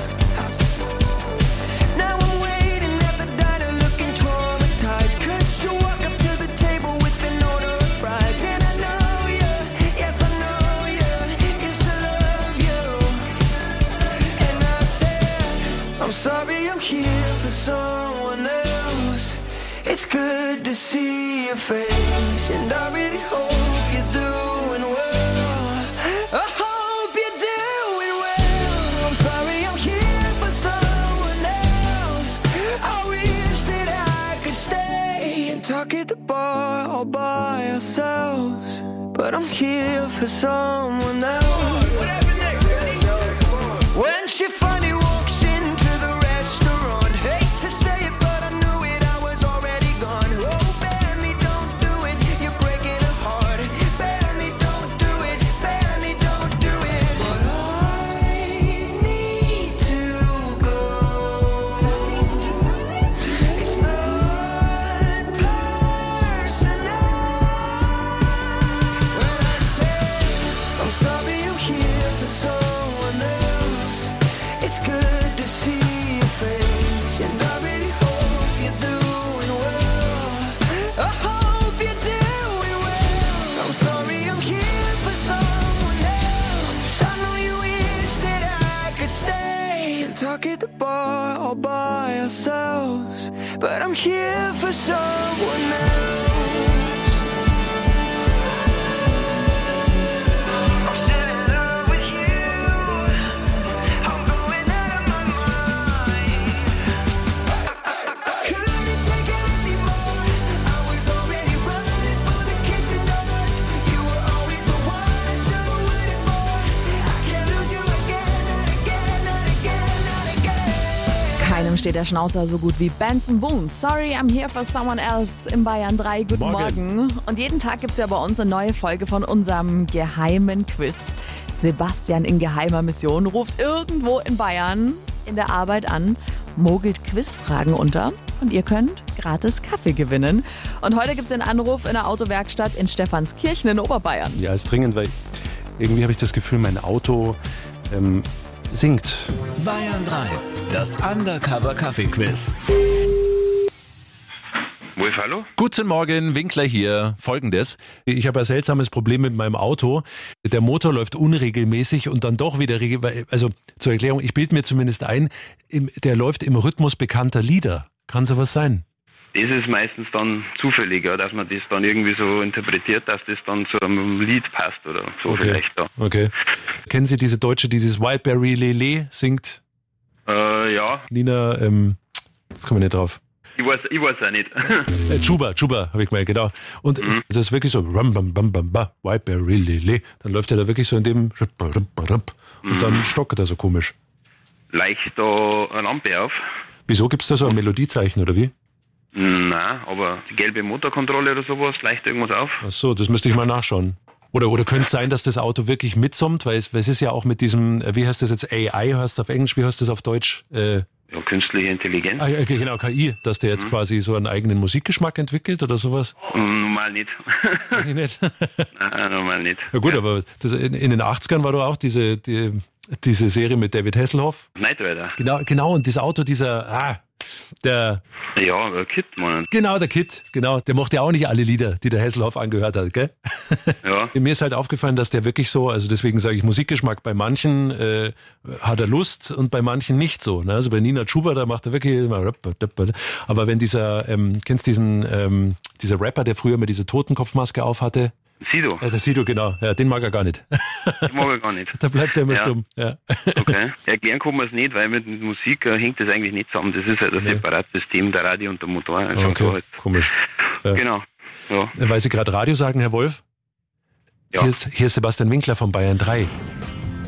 Now I'm waiting at the diner looking traumatized, 'cause you walk up to the table with an order of fries. And I know you, yes I know you, used to love you. And I said, I'm sorry I'm here for someone else. It's good to see your face, and I really hope you're doing well. I hope you're doing well. I'm sorry I'm here for someone else. I wish that I could stay and talk at the bar all by ourselves, but I'm here for someone else. When she finally walks into the restaurant, hate to say it, but I knew it, I was already gone. Oh, Benny, don't do it, you're breaking her heart. Benny, don't do it, Benny, don't do it. But I need to go. It's not personal. When I say I'm sorry I'm here for someone else, it's good to see your face, and I really hope you're doing well. I hope you're doing well. I'm sorry I'm here for someone else. I know you wish that I could stay and talk at the bar all by ourselves, but I'm here for someone else. I'm still in love with you. I'm going out of my mind. I couldn't take it anymore. I was already running for the kitchen doors. You were always the one I should have waited for. I can't lose you again, not again, not again, not again. Keinem steht der Schnauzer so gut wie Benson Boone. Sorry, I'm here for someone else in Bayern drei. Guten Morgen. Morgen. Und jeden Tag gibt es ja bei uns eine neue Folge von unserem geheimen Quiz. Sebastian in geheimer Mission ruft irgendwo in Bayern in der Arbeit an, mogelt Quizfragen unter und ihr könnt gratis Kaffee gewinnen. Und heute gibt es den Anruf in der Autowerkstatt in Stephanskirchen in Oberbayern. Ja, ist dringend, weil irgendwie habe ich das Gefühl, mein Auto ähm, singt. Bayern drei, das Undercover-Kaffee-Quiz. Wolf, hallo? Guten Morgen, Winkler hier. Folgendes. Ich habe ein seltsames Problem mit meinem Auto. Der Motor läuft unregelmäßig und dann doch wieder regelmäßig. Also zur Erklärung, ich bilde mir zumindest ein, im, der läuft im Rhythmus bekannter Lieder. Kann sowas sein? Das ist meistens dann zufällig, ja, dass man das dann irgendwie so interpretiert, dass das dann zu einem Lied passt oder so Okay. vielleicht. Ja. Okay. Kennen Sie diese Deutsche, die dieses Wildberry Lele singt? Äh, ja, Nina, ähm, jetzt kommen wir nicht drauf. ich weiß, ich weiß auch nicht. Äh, Chuba, Chuba, habe ich mal, genau. Und äh, das ist wirklich so, rum, bam, bam, bam, bam, Wildberry Lele. Dann läuft er da wirklich so in dem und dann stockt er so komisch. Leicht da eine Lampe auf. Wieso gibt es da so ein Melodiezeichen oder wie? Nein, aber die gelbe Motorkontrolle oder sowas, leicht irgendwas auf. Ach so, das müsste ich mal nachschauen. Oder, oder könnte es sein, dass das Auto wirklich mitsummt? Weil es, weil es ist ja auch mit diesem, äh, wie heißt das jetzt, A I, heißt das auf Englisch, wie heißt das auf Deutsch? Äh, Ja, künstliche Intelligenz. ah, ja, genau, K I, dass der jetzt quasi so einen eigenen Musikgeschmack entwickelt oder sowas? Normal nicht. Eigentlich nicht. Nein, normal nicht. Ja gut, aber das, in, in den achtzigern war doch auch diese, die, diese Serie mit David Hasselhoff. Knight Rider. Genau, genau, und das Auto, dieser, ah, der... Ja, der Kid, Mann. Genau, der Kid, genau. Der mochte ja auch nicht alle Lieder, die der Hasselhoff angehört hat, gell? Ja. Mir ist halt aufgefallen, dass der wirklich so, also deswegen sage ich Musikgeschmack, bei manchen äh, hat er Lust und bei manchen nicht so. Ne? Also bei Nina Chuba, da macht er wirklich immer, aber wenn dieser, ähm, kennst diesen, ähm, dieser Rapper, der früher mal diese Totenkopfmaske auf hatte? Sido. Ja, der Sido, genau. Ja, den mag er gar nicht. Den mag er gar nicht. Da bleibt er immer Ja. stumm. Ja. Okay. Erklären kann man es nicht, weil mit Musik äh, hängt das eigentlich nicht zusammen. Das ist halt ein Nee. separates System, der Radio und der Motor. Also Okay, so halt. komisch. Ja. Genau. Ja. Weil Sie gerade Radio sagen, Herr Wolf? Ja. Hier, ist, hier ist Sebastian Winkler von Bayern drei.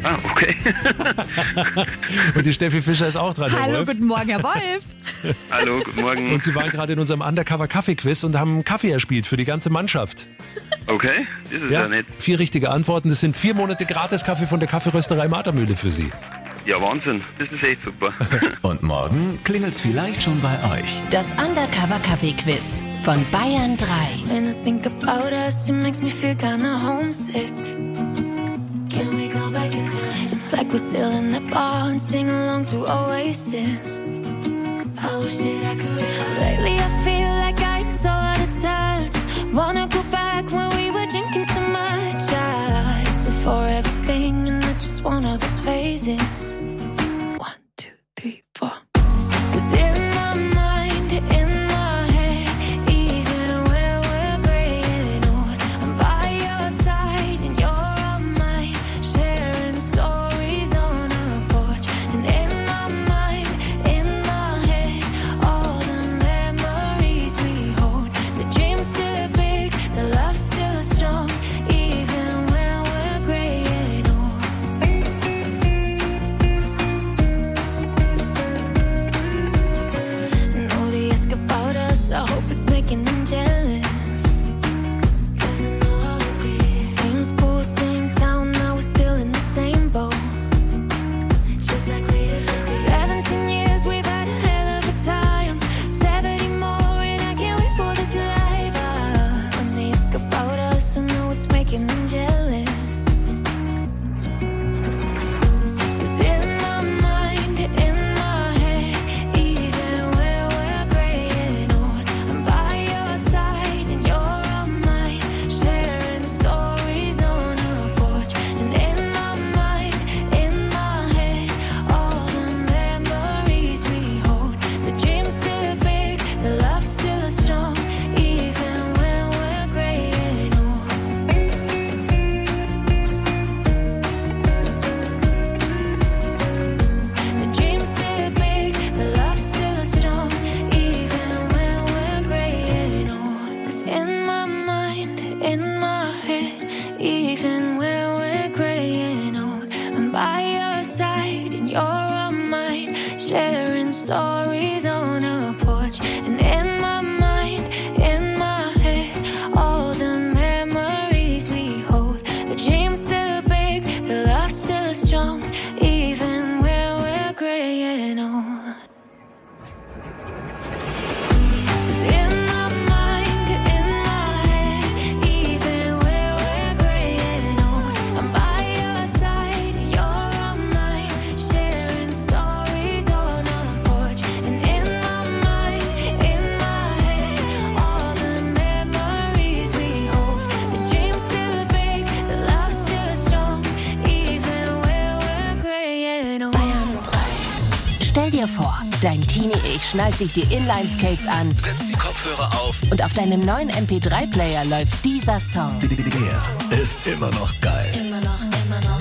Ah, okay. Und die Steffi Fischer ist auch dran. Hallo, Wolf. guten Morgen, Herr Wolf. Hallo, guten Morgen. Und Sie waren gerade in unserem Undercover-Kaffee-Quiz und haben einen Kaffee erspielt für die ganze Mannschaft. Okay, das ist Ja, ja nett. vier richtige Antworten. Das sind vier Monate Gratis-Kaffee von der Kaffeerösterei Matermühle für Sie. Ja, Wahnsinn. Das ist echt super. Und morgen klingelt's vielleicht schon bei euch. Das Undercover Kaffee Quiz von Bayern drei. When I think about us, it makes me feel kinda homesick. Can we go back in time? It's like we're still in that bar and sing along to Oasis. I wish that I could. Lately I feel like I'm so out of touch. Wanna go back when we were drinking so much. I, it's a forever thing and not just one of those phases. One, two, three, four. 'Cause in my mind, in my head, even when we're graying old, I'm by your side and you're on mine, sharing stories on a porch. And in my mind, in my head, all the memories we hold. The dream's still big, the love's still strong, even when we're graying old. And all they ask about us, I hope it's making them jealous. 'Cause I know how it is. Same school, same town, now we're still in the same boat. Just like we used to be. Seventeen years, we've had a hell of a time. Seventy more, and I can't wait for this life. Ah, when they ask about us, I know it's making them jealous. 'Cause in my mind, in my head, even when we're graying old, I'm by your side and you're on mine, sharing stories on a porch. And in my mind, in my head, all the memories we hold. The dream's still big, the love's still strong, even when we're graying old. The dream's still big, the love's still strong, even when we're graying old. 'Cause in my mind, in my head, even when we're graying old, I'm by your side and you're on mine, sharing stories on a porch. And in my mind, in my head, all the memories we hold. The dream's still big, the love's still strong, even when we're graying old. 'Cause in my mind, in my head, even when we're graying old, I'm by your side and you're on mine, sharing stories on a porch. And in my mind, in my head, all the memories we hold. The dream's still big, the love's still strong, even when we're graying old. Bayern drei. Stell dir vor, dein Teenie-Ich schnallt sich die Inline-Skates an, Setzt die Kopfhörer auf. und auf deinem neuen M P drei Player läuft dieser Song. Der ist immer noch geil. Immer noch, immer noch,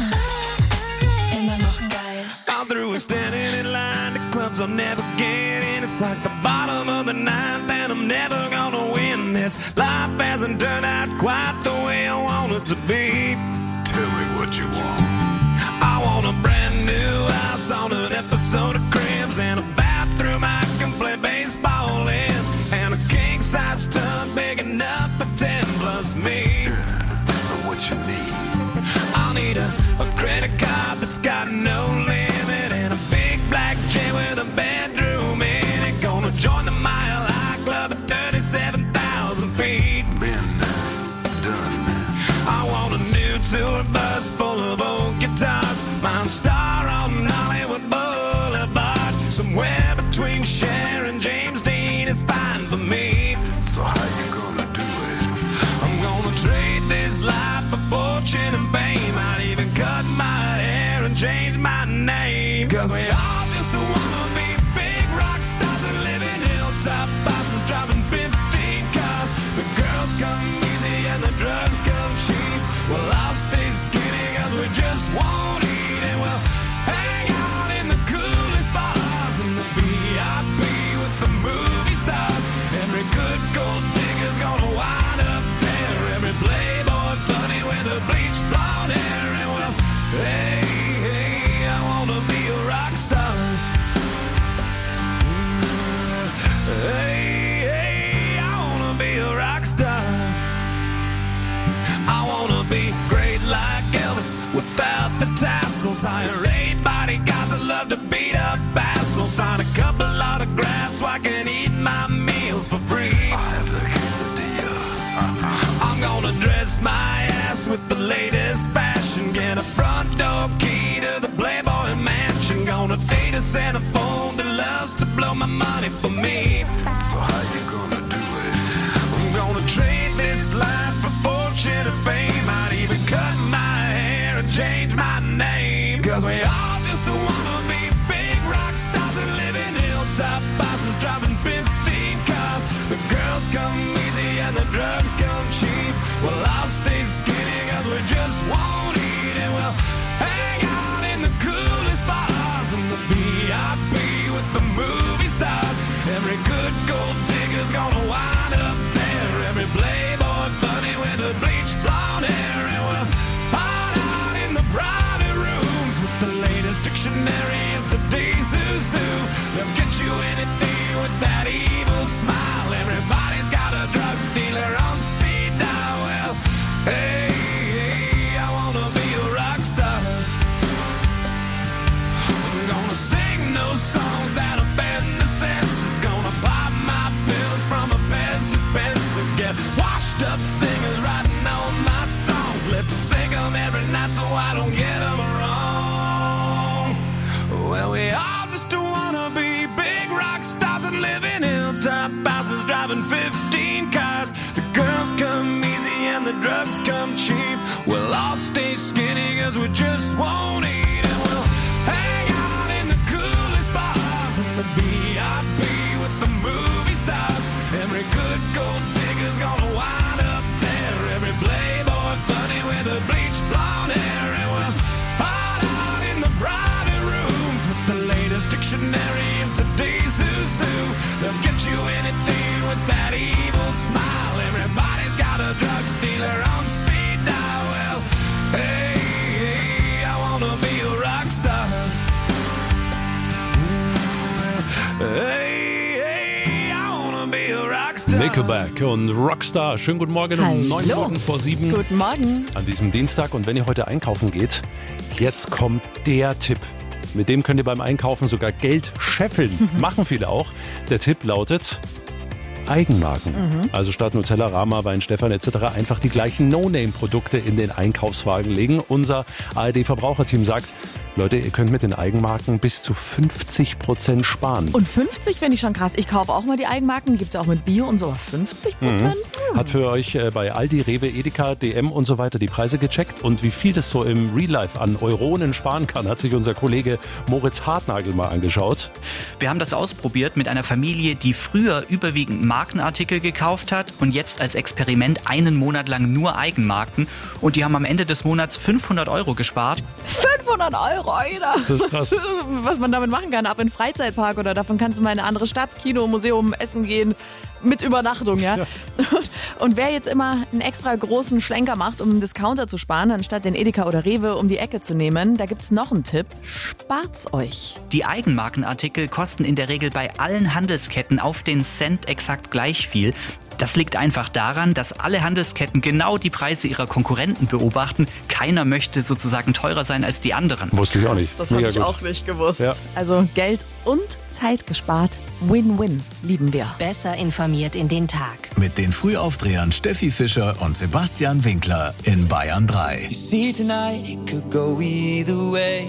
immer noch geil. I'm through with standing in line. The clubs I'll never get in. It's like the bottom of the ninth, and I'm never gonna win this. Life hasn't turned out quite the way I want it to be. Tell me what you want. I want a brand new house on an episode of Cribs, and a bathroom I can play baseball in, and a king-size tub big enough for ten plus me. So what you need? I'll need a, a credit card that's got no limit, and a big black jet with a bedroom in it. Gonna join the Mile High Club at thirty-seven thousand feet. Been done. I want a new tour bus full of old guitars. Mine star on Hollywood Boulevard. Somewhere between Cher and James Dean is fine for me. So how you gonna do it? I'm gonna trade this life for fortune and fame. I'd even cut my hair and change my name. 'Cause we all just wanna be big rock stars and live in hilltop bosses, driving fifteen cars. The girls come easy and the drugs come cheap. Well, I'll stay skinny 'cause we just won't eat, and we'll hang out in the coolest bars in the V I P with the movie stars. Every good gold digger's gonna wind up there. Every playboy bunny with a bleached blonde hair, and we'll hey, tassels. Hire eight bodyguards that love to beat up assholes. Sign a couple autographs so I can eat my meals for free. I have the quesadilla. I'm gonna dress my ass with the latest fashion. Get a front door key to the Playboy Mansion. Gonna date a Santa phone that loves to blow my money for me. So how you gonna do it? I'm gonna trade this life for fortune and fame. I'd even cut my hair and change my name. Cause we all just wanna be big rock stars and live in hilltop bosses driving fifteen cars. The girls come easy and the drugs come cheap. Well, I'll stay skinny cause we just won't eat. And we'll hang out in the coolest bars and the V I P with the movie stars. Every good gold digger's gonna wind up there. Every playboy bunny with a bleached blonde hair. And we'll hide out in the private rooms with the latest dictionary and today's zoo. They'll get you anything with that evil smile. Everybody's got a drug dealer on speed dial. Well, hey, hey, I wanna be a rock star. I'm gonna sing those songs that offend the senses. Gonna pop my pills from a Pez dispenser. Get washed up singers writing all my songs. Lip sync them every night so I don't get them wrong. Well, we all just wanna be big rock stars and live in hilltop houses driving fifteen cars. The girls come easy and the drugs come cheap. We'll all stay skinny cause we just won't eat. And we'll hang out in the coolest bars and the V I P with the movie stars. Every good gold digger's gonna wind up there. Every playboy bunny with a bleached blonde hair. And we'll hide out in the private rooms with the latest dictionary and today's zoo. They'll get you anything with that evil smile. Everybody's got a drug dealer on speed dial. Well, hey, hey, I wanna be a rock star. Hey, hey, I wanna be a rock star. Nickelback und Rockstar. Schönen guten Morgen um Hallo. neun Minuten vor sieben. Guten Morgen. An diesem Dienstag. Und wenn ihr heute einkaufen geht, jetzt kommt der Tipp. Mit dem könnt ihr beim Einkaufen sogar Geld scheffeln. Machen viele auch. Der Tipp lautet Eigenmarken. Mhm. Also statt Nutella, Rama, Wein, Stefan et cetera einfach die gleichen No-Name-Produkte in den Einkaufswagen legen. Unser A R D-Verbraucherteam sagt, Leute, ihr könnt mit den Eigenmarken bis zu fünfzig Prozent sparen. Und fünfzig finde ich schon krass. Ich kaufe auch mal die Eigenmarken, gibt es ja auch mit Bio und so, aber fünfzig Prozent? Mhm. Hat für euch äh, bei Aldi, Rewe, Edeka, D M und so weiter die Preise gecheckt. Und wie viel das so im Real Life an Euronen sparen kann, hat sich unser Kollege Moritz Hartnagel mal angeschaut. Wir haben das ausprobiert mit einer Familie, die früher überwiegend Markenartikel gekauft hat und jetzt als Experiment einen Monat lang nur Eigenmarken. Und die haben am Ende des Monats fünfhundert Euro gespart. fünfhundert Euro, Alter. Das ist krass. Was man damit machen kann, ab in den Freizeitpark oder davon kannst du mal in eine andere Stadt, Kino, Museum, essen gehen, mit Übernachtung, ja. ja. Und wer jetzt immer einen extra großen Schlenker macht, um einen Discounter zu sparen, anstatt den Edeka oder Rewe um die Ecke zu nehmen, da gibt's noch einen Tipp. Spart's euch. Die Eigenmarkenartikel kosten in der Regel bei allen Handelsketten auf den Cent exakt gleich viel. Das liegt einfach daran, dass alle Handelsketten genau die Preise ihrer Konkurrenten beobachten. Keiner möchte sozusagen teurer sein als die anderen. Wusste ich auch nicht. Das, das habe ich auch nicht gewusst. Ja. Also Geld und Zeit gespart. Win-win. Lieben wir. Besser informiert in den Tag. Mit den Frühaufdrehern Steffi Fischer und Sebastian Winkler in Bayern drei. You see tonight it could go either way.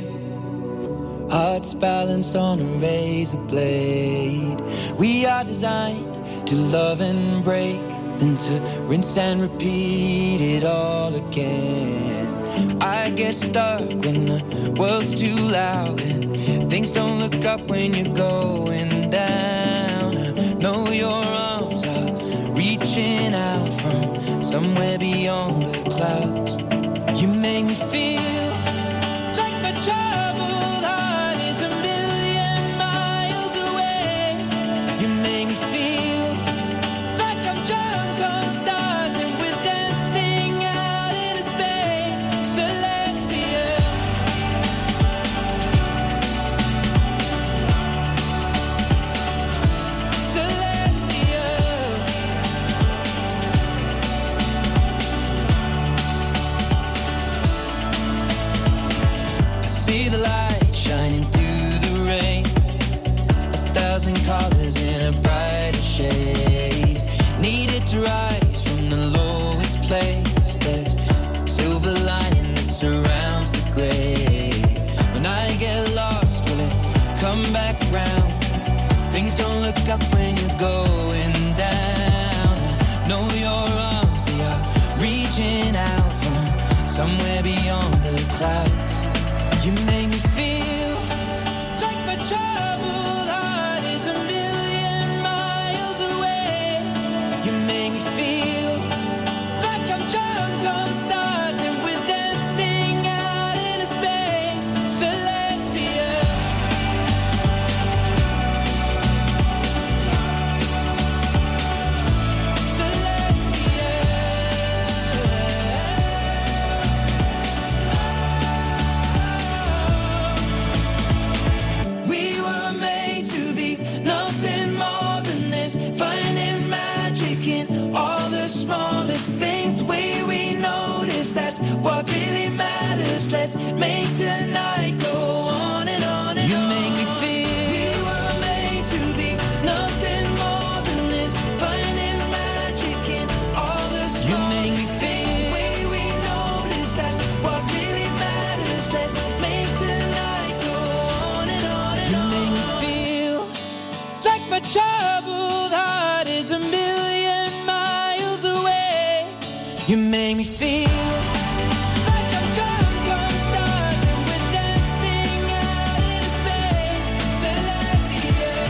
Hearts balanced on a razor blade. We are designed to love and break, then to rinse and repeat it all again. I get stuck when the world's too loud and things don't look up when you're going down. I know your arms are reaching out from somewhere beyond the clouds. You make me feel like my troubled heart is a million miles away. You make me feel like I'm drunk on stars and we're dancing out into space. Celestial. Celestial. See the light shining through the rain. A thousand colors in a brighter shade. Needed to rise from the lowest place. There's a silver lining that surrounds the gray. When I get lost, will it come back round? Things don't look up when you're going down. I know your arms, they are reaching out from somewhere beyond the clouds. You make me feel like my troubled heart is a million miles away. You make me feel like I'm drunk on stars and we're dancing out into space. Celestials. We were made to be nothing more than this. Finding magic in all the smallest things. The way we notice, that's what really matters. Let's make tonight go on and on and you on. You make me feel we were made to be nothing more than this. Finding magic in all the smallest you make me feel the way we notice, that's what really matters. Let's make tonight go on and on and you on. You make me feel like my troubled heart is a million miles away. You make me feel like I'm drunk on stars and we're dancing out into space. Celestial.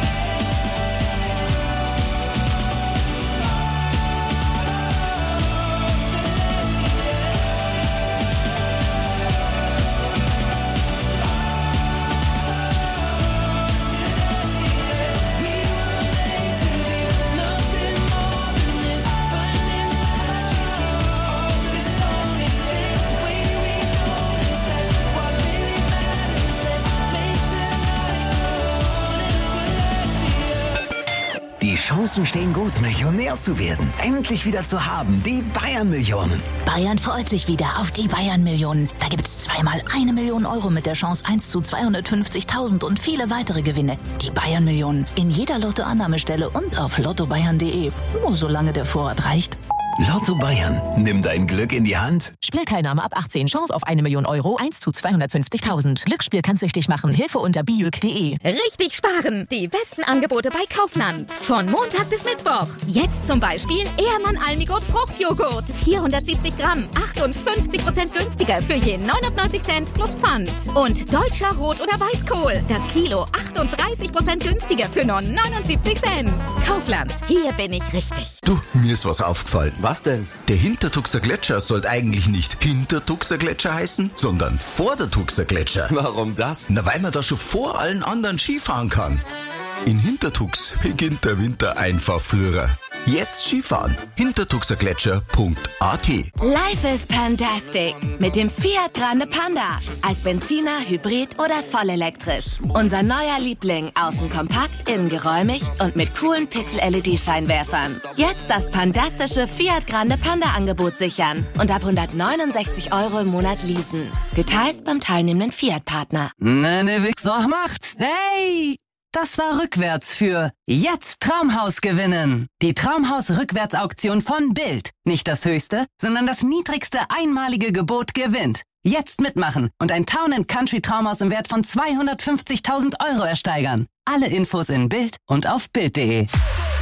Die Chancen stehen gut, Millionär zu werden. Endlich wieder zu haben, die Bayern-Millionen. Bayern freut sich wieder auf die Bayern-Millionen. Da gibt's zweimal eine Million Euro mit der Chance eins zu zweihundertfünfzigtausend und viele weitere Gewinne. Die Bayern-Millionen in jeder Lottoannahmestelle und auf lotto bayern punkt de. Nur solange der Vorrat reicht. Lotto Bayern, nimm dein Glück in die Hand. Spielteilnahme ab achtzehn. Chance auf eine Million Euro. eins zu zweihundertfünfzigtausend. Glücksspiel kann süchtig machen. Hilfe unter bijuk punkt de. Richtig sparen. Die besten Angebote bei Kaufland. Von Montag bis Mittwoch. Jetzt zum Beispiel Ehrmann Almigurt Fruchtjoghurt. vierhundertsiebzig Gramm. achtundfünfzig Prozent günstiger für je neunundneunzig Cent plus Pfand. Und Deutscher Rot- oder Weißkohl. Das Kilo achtunddreißig Prozent günstiger für nur neunundsiebzig Cent. Kaufland. Hier bin ich richtig. Du, mir ist was aufgefallen. Was denn? Der Hintertuxer Gletscher sollte eigentlich nicht Hintertuxer Gletscher heißen, sondern Vordertuxer Gletscher. Warum das? Na, weil man da schon vor allen anderen Skifahren kann. In Hintertux beginnt der Winter einfach früher. Jetzt Skifahren. hintertuxergletscher punkt a t. Life is fantastic mit dem Fiat Grande Panda. Als Benziner, Hybrid oder vollelektrisch. Unser neuer Liebling. Außen kompakt, innen geräumig und mit coolen Pixel-L E D-Scheinwerfern. Jetzt das pandastische Fiat Grande Panda-Angebot sichern und ab hundertneunundsechzig Euro im Monat leasen. Details beim teilnehmenden Fiat-Partner. Ne, ne, Wichser macht. Hey! Das war rückwärts für Jetzt Traumhaus gewinnen. Die Traumhaus-Rückwärtsauktion von Bild. Nicht das höchste, sondern das niedrigste einmalige Gebot gewinnt. Jetzt mitmachen und ein Town and Country Traumhaus im Wert von zweihundertfünfzigtausend Euro ersteigern. Alle Infos in Bild und auf bild punkt de.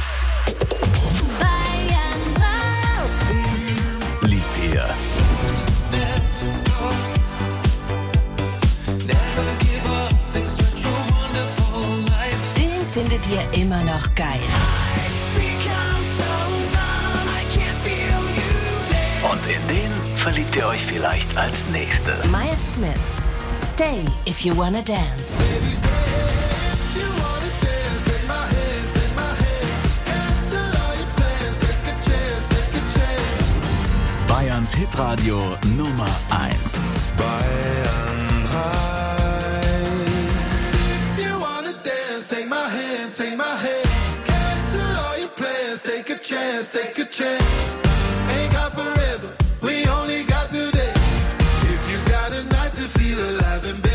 Liebt ihr? Findet ihr immer noch geil. Und in den verliebt ihr euch vielleicht als nächstes. Miles Smith, Stay If You Wanna Dance. Bayerns Hitradio Nummer eins. Bayern drei. Take my hand, take my hand. Cancel all your plans, take a chance, take a chance. Ain't got forever, we only got today. If you got a night to feel alive, then baby,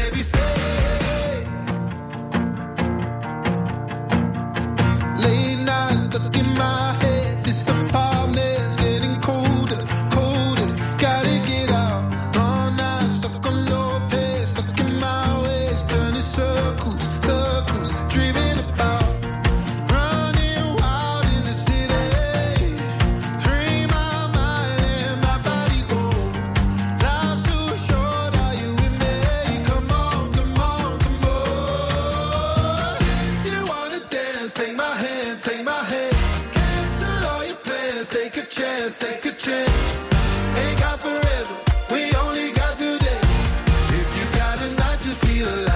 let's take a chance. Ain't got forever, we only got today. If you got a night to feel alive.